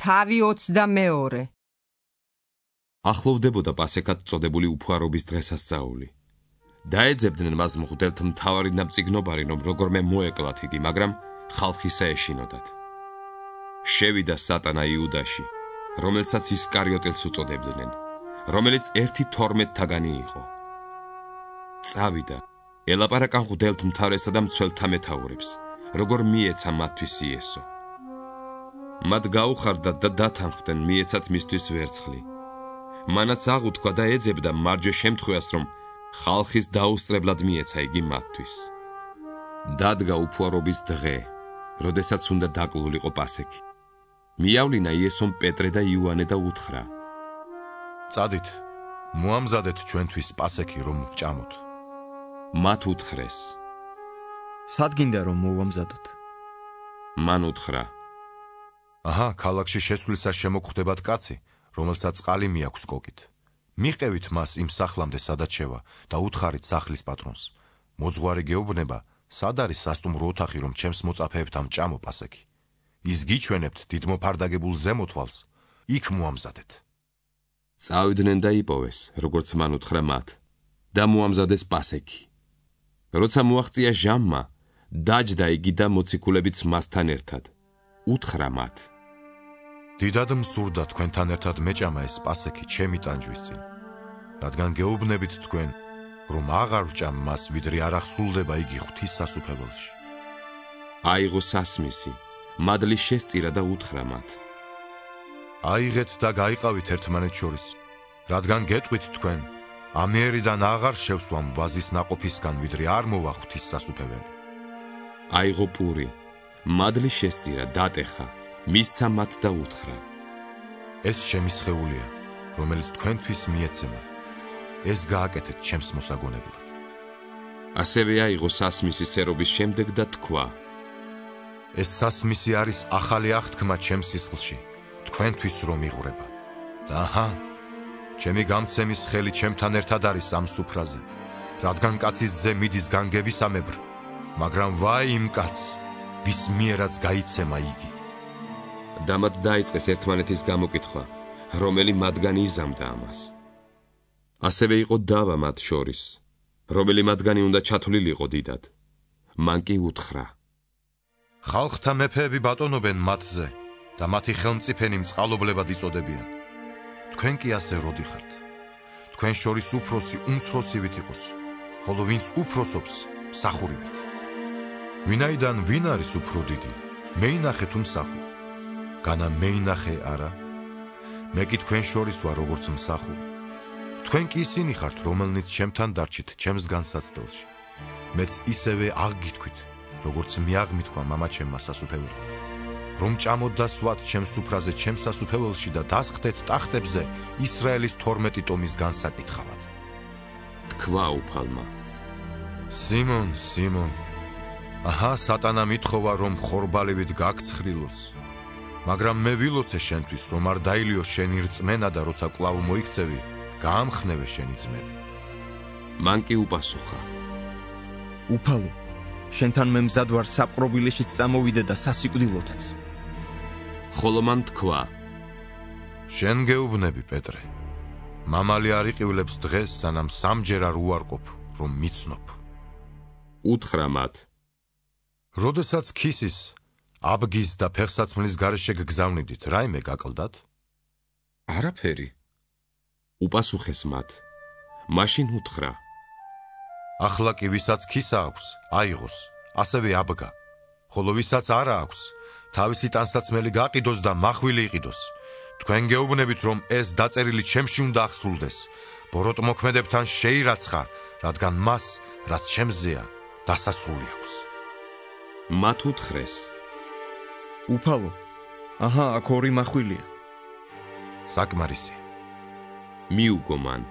თავი 22. ახლოვდებოდა პასექად წოდებული უფუარობის დღესასწაული. დაეძებდნენ მას მღვდელთ მთავარი დამწიგნობარი, რომ როგორმე მოეკლათ იგი, მაგრამ ხალხისა ეშინოდათ. შევიდა სატანა იუდაში, რომელსაც ისკარიოტელს უწოდებდნენ, რომელიც 1:12-თაგანი იყო. წავიდა, ელაპარაკა მღვდელთ მთავრესა და მცველთა მეთაურებს, როგორ მიეცა მათთვის იესო. მათ გაუხარდათ და დათანხმდნენ მიეცათ მისთვის ვერცხლი. მანაც აღუთქვა და ეძებდა მარჯვე შემთხვევას, რომ ხალხის დაუსწრებლად მიეცა იგი მათთვის. დადგა უფუარობის დღე, როდესაც უნდა დაკლულიყო პასექი. მიავლინა იესომ პეტრე და იოანე და უთხრა: წადით, მოამზადეთ ჩვენთვის პასექი, რომ ვჭამოთ. მათ უთხრეს: სად გინდა რომ მოვამზადოთ? მან უთხრა: აჰა, ქალაქში შესვლისას შემოგხვდებათ კაცი, რომელსაც წყალი მიაქვს კოკით. მიყევით მას იმ სახლამდე, სადაც შევა და უთხარით სახლის პატრონს: მოძღვარი გეუბნება, სად არის სასტუმრო ოთახი, რომ ჩემს მოწაფეებთან ვჭამო პასექი. ის გიჩვენებთ დიდმოფარდაგებულ ზემოთვალს, იქ მოამზადეთ. წავიდნენ და იპოვეს, როგორც მან უთხრა მათ, და მოამზადეს პასექი. როცა მოაღწია ჟამმა, დაჯდა იგი და მოციქულებიც მასთან ერთად. უთხრა მათ: დიდად მსურდა თქვენთან ერთად მეჭამა ეს პასექი ჩემი ტანჯვის წინ, რადგან გეუბნებით თქვენ, რომ აღარ ვჭამ მას, ვიდრე არ ახსულდება იგი ღვთის სასუფეველში. აიღო სასმისი, მადლი შესწირა და უთხრა მათ: აიღეთ და გაიყავით ერთმანეთ შორის, რადგან გეტყვით თქვენ, ამიერიდან აღარ შევსვამ ვაზის ნაყოფისგან, ვიდრე არ მოვა ღვთის სასუფეველი. აიღო პური, მადლი შესწირა, დატეხა, მისცა მათ და უთხრა: ეს ჩემი სხეულია, რომელიც თქვენთვის მიეცემა. ეს გააკეთეთ ჩემს მოსაგონებლად. ასევე აიღო სასმისი სერობის შემდეგ და თქვა: ეს სასმისი არის ახალი აღთქმა ჩემს სისხლში, თქვენთვის რომ იღვრება. და აჰა, ჩემი გამცემის ხელი ჩემთან ერთად არის ამ სუფრაზე, რადგან კაცის ძე მიდის განგებისამებრ, მაგრამ ვაი იმ კაცს, ვის მიერაც გაიცემა იგი. და მათ დაიწყეს ერთმანეთის გამოკითხვა, რომელი მათგანი იზამდა ამას. ასევე იყო დავა მათ შორის, რომელი მათგანი უნდა ჩათვლილიყო დიდად. მან კი უთხრა: ხალხთა მეფეები ბატონობენ მათზე და მათი ხელმწიფენი მწყალობლებად იწოდებიან. თქვენ კი ასე როდი ხართ? თქვენ შორის უფროსი უმცროსივით იყოს, ხოლო ვინც უფროსობს, მსახურივით. ვინაიდან ვინ არის უფრო დიდი, მეინახე თუ მსახური? განა მეინახე არა? მე კი თქვენ შორის ვარ როგორც მსახური. თქვენ კი ისინი ხართ, რომელნიც ჩემთან დარჩით ჩემს განსაცდელში. მეც ისევე აღგითქვით, როგორც მიაღმითქვა მამაჩემმა სასუფეველი, რომ ჭამოთ და სვათ ჩემს სუფრაზე ჩემს სასუფეველში და დასხდეთ ტახტებზე ისრაელის 12 ტომის განსაკითხავად. თქვა უფალმა: სიმონ, სიმონ, აჰა, სატანა მithხოვა, რომ ხორბალივით გაგცხრილოს. მაგრამ მე ვილოცე შენთვის, რომ არ დაილიო შენი რწმენა და როცა კვლავ მოიქცევი, გაამხნევე შენი ძმები. მან კი უპასუხა: უფალო, შენთან მე მზად ვარ საპყრობილეშიც წამოვიდე და სასიკვდილოთაც. ხოლო მან თქვა: შენ გეუბნები, პეტრე. მამალი არ იყივლებს დღეს, სანამ სამჯერ არ უარყოფ, რომ მიცნობ. უთხრა მათ: როდესაც ქისის, აბგის და ფეხსაცმლის გარეშე გგზავნიდით, რაიმე გაკლდათ? არაფერი. უპასუხეს მათ. მაშინ უთხრა: ახლა კი ვისაც ქისა აქვს, აიღოს, ასევე აბგა, ხოლო ვისაც არა აქვს, თავისი ტანსაცმელი გაყიდოს და მახვილი იყიდოს. თქვენ გეუბნებით, რომ ეს დაწერილი ჩემში უნდა ახსულდეს. ბოროტმოქმედებთან შეირაცხა, რადგან მას, რაც ჩემზეა, დასასრული აქვს. მათ უთხრეს: უფალო, აჰა, აქ ორი მახვილია. საკმარისი. მიუგო მან.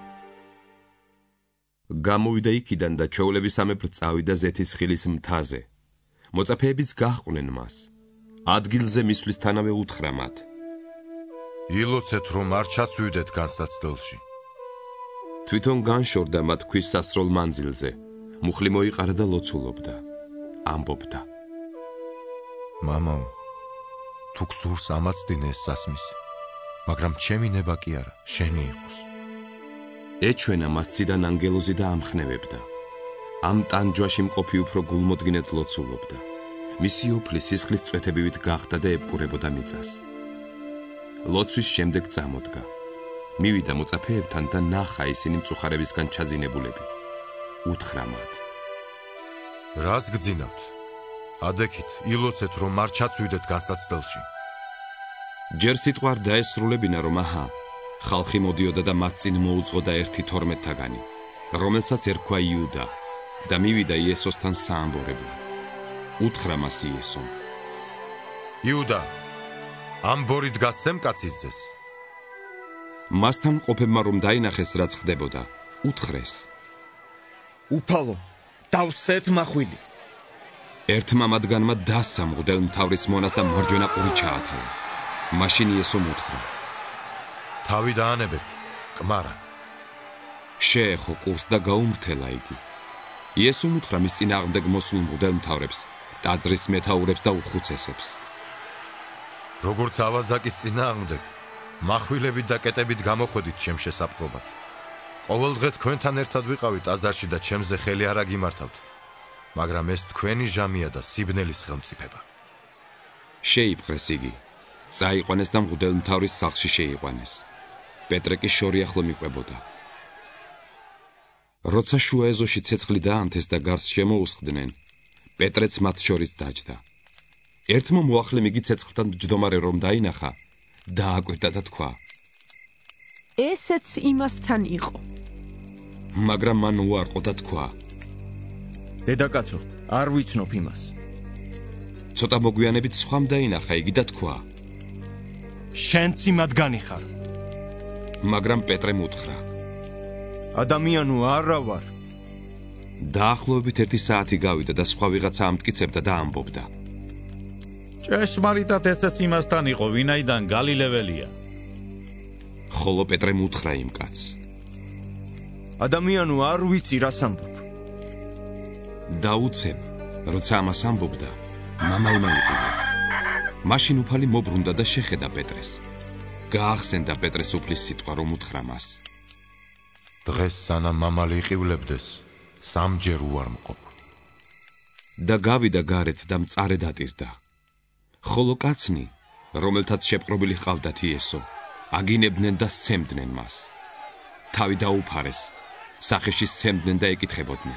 გამოვიდა იქიდან და ჩვეულებისამებრ წავიდა ზეთისხილის მთაზე. მოწაფეებიც გაჰყვნენ მას. ადგილზე მისვლისთანავე უთხრა მათ: ილოცეთ, რომ არ ჩაცვიდეთ განსაცდელში. თვითონ განშორდა მათ ქვის სასროლ მანძილზე. მუხლი მოიყარა და ლოცულობდა. ამბობდა: მამაო, თუ გსურს ამაცდინე ეს სასმისი, მაგრამ ჩემი ნება კი არა, შენი იყოს. ეჩვენა მას ციდან ანგელოზი და ამხნევებდა. ამ ტანჯვაში მყოფი უფრო გულმოდგინედ ლოცულობდა. მისი უფლი სისხლის წვეთებივით გახდა და ებკურებოდა მიწას. ლოცვის შემდეგ წამოდგა. მივიდა მოწაფეებთან და ნახა ისინი მწუხარებისგან ჩაძინებულები. უთხრა მათ: რას გძინავთ? ადექით, ილოცეთ, რომ არ ჩაცვიდეთ განსაცდელში. ჯერ სიტყვა არ დაესრულებინა, რომ აჰა, ხალხი მოდიოდა და მათ წინ მოუძღოდა ერთი 12-თაგანი, რომელსაც ერქვა იუდა და მივიდა იესოსთან საამბორებლად. უთხრა მას იესომ: იუდა, ამ ბორი დგას სემკაცის ძეს. მასთან მყოფებმა რომ დაინახეს რაც ხდებოდა, უთხრეს: უფალო, დავსეთ მახვილი. ერთმა მათგანმა დასა მღვდელმთავრის მონას და მარჯვენა ყური ჩაათავა. მაშინ იესომ უთხრა: თავი დაანებეთ, კმარა. შეეხო ყურს და გაუმრთელა იგი. იესომ უთხრა მის წინააღმდეგ მოსულ მღვდელმთავრებს, ტაძრის მეთაურებს და უხუცესებს: როგორც ავაზაკის წინააღმდეგ, מחვილებით და კეტებით გამოხვედით ჩემ შესაფრთხობად. ყოველდღე თქვენთან ერთად ვიყავი ტაძარში და ჩემზე ხელი არ აგიმართავთ, მაგრამ ეს თქვენი ჟამია და სიბნელის ხელმწიფება. შეიპყრეს იგი, წაიყვანეს და მღვდელმთავრის სახლში შეიყვანეს. პეტრე კი შორიახლო მიყვებოდა. როცა შუა ეზოში ცეცხლი დაანთეს და გარს შემოუსხდნენ, პეტრეც მათ შორის დაჯდა. ერთმა მოახლემ იგი ცეცხლთან ჯდომარე რომ დაინახა, დააკვირდა და თქვა: ესეც იმასთან იყო. მაგრამ მან უარყო და თქვა: დედაკაცო, არ ვიცნობ იმას. ცოტა მოგვიანებით სხვამ დაინახა იგი და თქვა: შენც იმათგანი ხარ. მაგრამ პეტრემ უთხრა: ადამიანო, არა ვარ. დაახლოებით 1 საათი გავიდა და სხვა ვიღაცა ამტკიცებდა და ამბობდა: ჭეშმარიტად ესეც იმასთან იყო, ვინაიდან გალილეველია. ხოლო პეტრემ უთხრა იმ კაცს: ადამიანო, არ ვიცი რას ამბობ. დაუცებ, როცა ამას ამბობდა, მამალმა იყიდა. მაშინ უფალი მობრუნდა და შეხედა პეტრეს. გაახსენდა პეტრეს უფლის სიტყვა, რომ უთხრა მას: დღეს სანამ მამალი იყივლებდეს, სამჯერ უარ მყოფ. და გავიდა გარეთ და მწარე დატირდა. ხოლო კაცნი, რომელთაც შეპყრობილი ჰყავდათ იესო, აგინებდნენ და სცემდნენ მას. თავი დაუფარეს, სახეში სცემდნენ და ეკითხებოდნენ: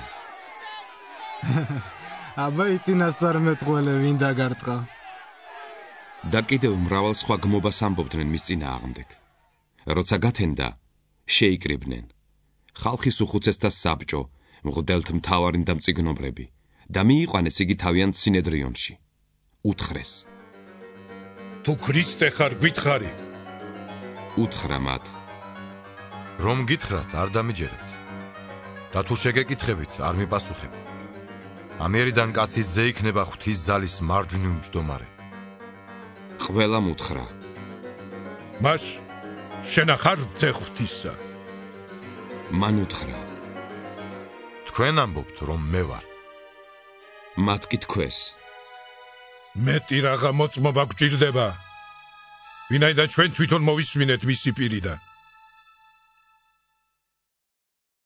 აბა იწინასწარ მეტყველე ვინ დაგარტყა? და კიდევ მრავალ სხვა გმობას ამბობდნენ მის წინააღმდეგ. როცა გათენდა, შეიკრიბნენ. ხალხის უხუცესთა საბჭო, მღვდელმთავარი და მწიგნობრები და მიიყვანეს იგი თავიანთ სინედრიონში. უთხრეს: თუ ქრისტე ხარ, გითხარი. უთხრა მათ: რომ გითხრათ, არ დამიჯერებთ. და თუ შეგეკითხებით, არ მიპასუხებ. ამიერიდან კაცის ძე იქნება ღვთის ზალის მარჯვნივ მჯდომარე. ყველამ უთხრა: მას შენა ხარ ძე ღვთისა. მან უთხრა: თქვენ ამბობთ, რომ მე ვარ. მათ კი თქვეს: მეტი რაღა მოწმობა გვჭირდება, ვინაიდან ჩვენ თვითონ მოვისმინეთ მისი პირიდან.